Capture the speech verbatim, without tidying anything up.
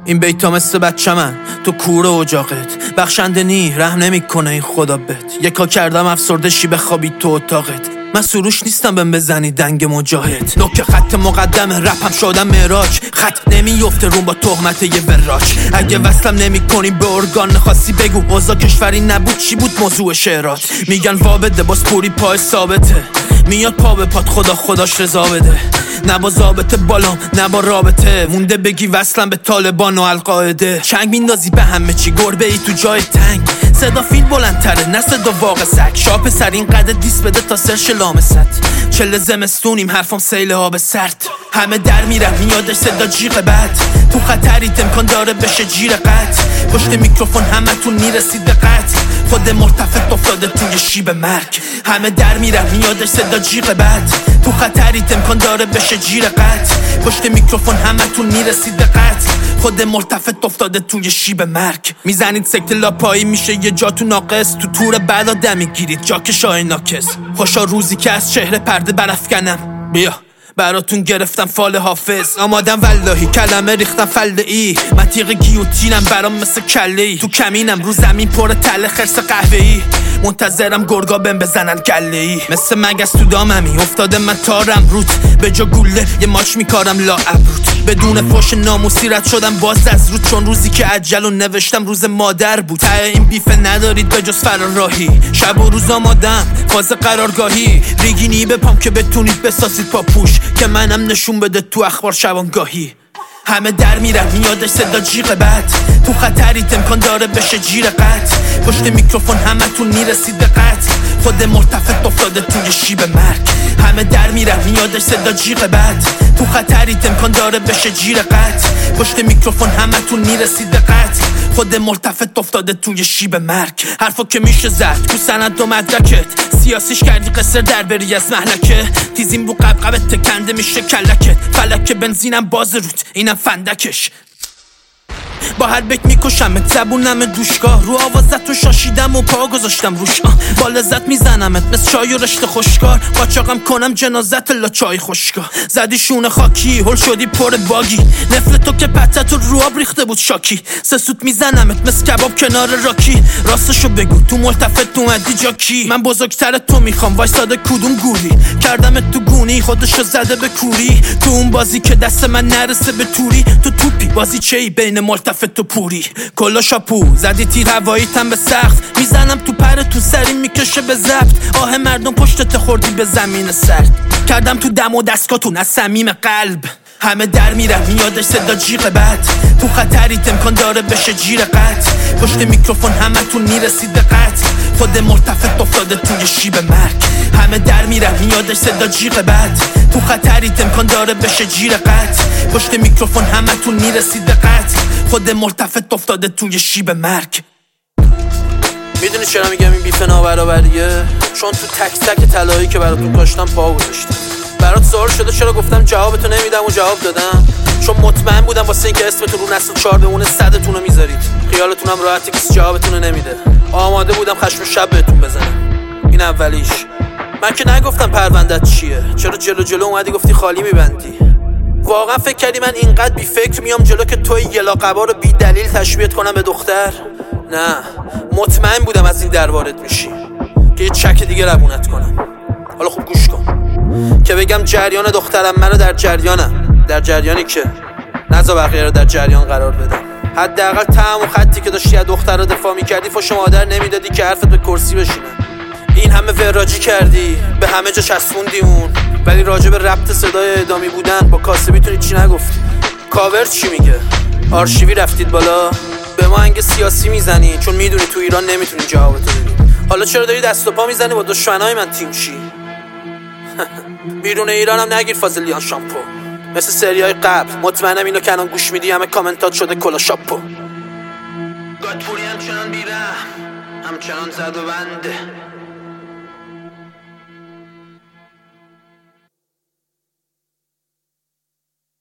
این بیتا مثل بچه من تو کوره اجاقت، بخشنده نی رحم نمی کنه این خدا بهت. یکا کردم افسرده شی بخوابی تو اتاقت، من سروش نیستم بهم بزنی دنگ مجاهد. نوک خط مقدم رپم شدم معراج، خط نمیفته روم با تهمت یه وراج. اگه وصلم نمی کنی به ارگان خاصی بگو اوضاع کشوری نبود چی بود موضوع شعرات. میگن وابده باز پوری پای ثابته، میاد پا به پات خدا خداش رضا بده. نه با ضابطه بالام نه با رابطه، مونده بگی وصلم به طالبان و القاعده. چنگ میندازی به همه چی گربه ای تو جای تنگ، صدا فیل بلندتره نه صدا واقع سگ. شاپ سر این قدر دیس بده تا سرش لامست، چل زمستونیم حرفم سیل آب سرد. همه در میرن میادش صدا جیغ بد، تو خطری امکان داره بشه جیر قط. پشت میکروفون همه تون میرسید به قط، خود مرتفع افتاده توی شیب مرگ. همه در میرن میادش صدا جیغ بد، تو خطری امکان داره بشه جیر قط. پشت میکروفون همه تون میرسید به قط، خود مرتفع افتاده توی شیب مرگ. میزنید سکت لاپایی میشه یه جا تو ناقص، تو تور بعدا دمی گیرید جا که شای ناکس. خوشا روزی که از چهره پرده برافکنم، بیا براتون گرفتم فال حافظ. آمادم واللهی کلمه ریختم فلده ای، من تیغ گیوتینم برام مثل کله ای. تو کمینم رو زمین پر تله خرس قهوه ای، منتظرم گرگا بهم بزنن گله ای. مثل مگس تو داممی افتاده من تارم روت، به جا گوله یه ماچ میکارم لا ابروت. بدون فوش ناموسی رد شدم باز از رود، چون روزی که عجل و نوشتم روز مادر بود. ته این بیفه ندارید به جز فراراهی، شب و روز آمادم فاز قرارگاهی. ریگینی بپام که بتونید بسازید پاپوش، که منم نشون بده تو اخبار شبانگاهی. همه در میرن میادش صدا جیغ بد، تو خطرید امکان داره بشه جیر قط. پشت میکروفون همه تون میرسید به قط، خود مرتفع افتاده توی شیب مرگ. همه در میرن میادش صدا جیغ بد، تو خطرید امکان داره بشه جیر قط. پشت میکروفون همه تون میرسید به قط، خود مرتفع افتاده توی شیب مرگ. حرفا که میشه زد تو سند و مدرکت، سیاسیش کردی قصر در بری از محلکه. تیزیم بو قبقبت تکنده میشه کلکت، فلک بنزینم باز روت اینم فندکش. با هر بیت میکشمت زبونم دوشگاه، رو آوازت رو شاشیدم و پا گذاشتم روش. با لذت میزنمت مثل چای و رشته خوشکار، قاچاقم کنم جنازت لا چای خوشگاه. زدی شونه خاکی هل شدی پر باگی، نفل تو که پتت رو رو آب ریخته بود شاکی. سه سوت میزنمت مثل کباب کنار راکی، راستشو بگو تو ملتفت اومدی جا کی؟ من بزرگتر تو میخوام وایساده کدوم گوری، کردمت تو گونی خودشو زده به کوری. تو اون بازی که دست من نرسه به توری، تو توپی بازی چی بین ملتفت تو پوری. کلا شاپو زدی تیر هوایی تن به سقف، میزنم تو پر تو سری میکشه به ضبط. آه مردم پشتت خوردی به زمین سرد، کردم تو دم و دستگاتون از صمیم قلب. همه در میرن میادش صدا جیغ بد، تو خطرید امکان داره بشه جیر قط. پشت میکروفون همه تون میرسید به قط، خود مرتفع افتاده توی شیب مرگ. همه در میرن میادش صدا جیغ بد، تو خطرید امکان داره بشه جیر قط. پشت میکروفون همه تون میرسید به قط، خود مرتفع افتاده توی شیب مرگ. میدونی چرا میگم این بیف نابرابریه؟ چون تو تک تک طلایی که براتون کاشتم پا گذاشتم. برات سوال شده چرا گفتم جوابتو نمیدم و جواب دادم؟ چون مطمئن بودم واسه اینکه اسمتون رو نسل چهار بمونه صدتون رو میذارید، خیالتونم راحتی کسی جوابتون رو نمیده. آماده بودم خشم شب بهتون بزنم. این اولیش. من که نگفتم پروندت چیه، چرا جلو جلو اومدی گفتی خالی میبندی؟ واقعا فکر کردی من اینقدر بی فکر میام جلو که توی یلا قبا رو بی دلیل تشبیهت کنم به دختر؟ نه، مطمئن بودم از این در وارد میشی که یه چک دیگه روونت کنم. حالا خوب گوش کن که بگم جریان دخترم منو در جریانم، در جریانی که نذار بقیه رو در جریان قرار بدم. حداقل طعم و خطی که داشتی از دختر رو دفاع میکردی فوش مادر نمیدادی که حرفت به کرسی بشینه. این همه وراجی کردی به همه جا چسبوندی اون، ولی راجع به ربط صدای ادامی بودن با کاسبیتون چی نگفتی. کاور چی میگه؟ آرشیوی رفتید بالا به ما انگ سیاسی میزنی چون میدونی تو ایران نمیتونی جوابتو بدی. حالا چرا داری دست و پا میزنی با دشمنای من تیم چی؟ بیرون ایران هم نگیر فازلیان شامپو مثل سریای قبل. مطمئنم اینو کنان گوش میدی همه کامنتات شده کلا شاپو. گادپوری همچنان بیره همچنان زد و بنده،